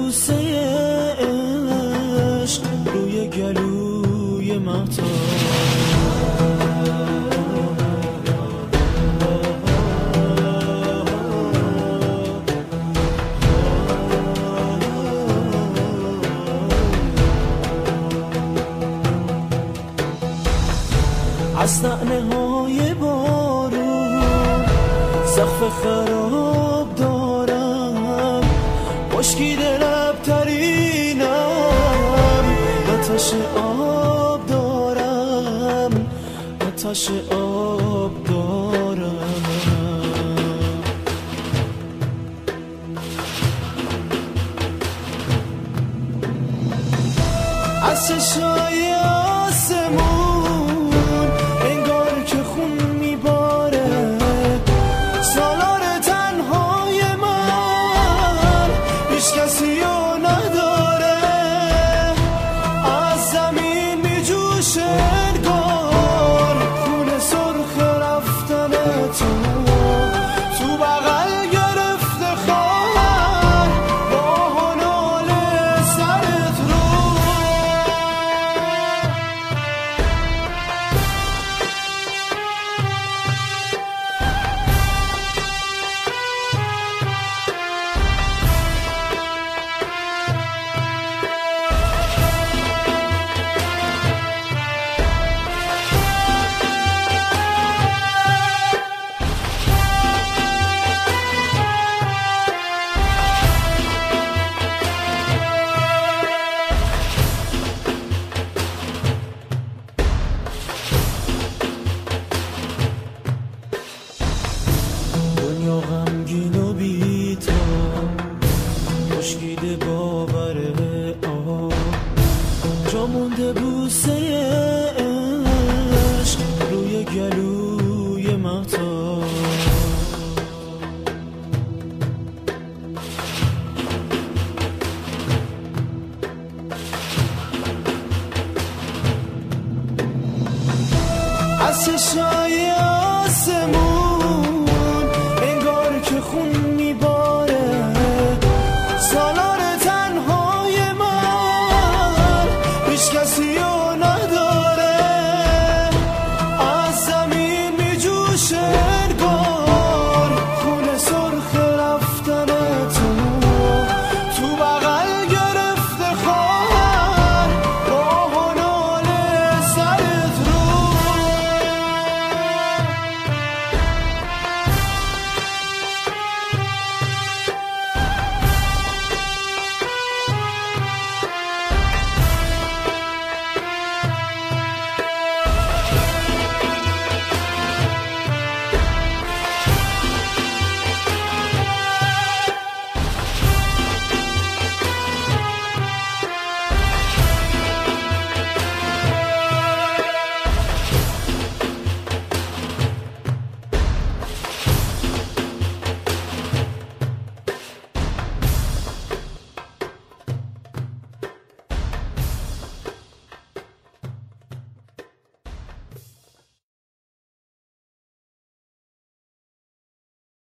بوسه عشق روی گلوی مهتاب. از نعله های بارون سقف خراب دارم، خشکیده لب‌ترینم، آتش آب دارم، آتش آب دارم. از چشای آسمون انگار که خون میباره، سالار تنهای من هیچ کسی رو نداره. از زمین میجوشه انگار خون سرخ رفتن تو بغل گرفته خواهر با هنال سرت رو. دنیا غمگین و بی‌تاب، خشکیده باوره آب، جا مونده بوسه عشق روی گلوی مهتاب. از چشای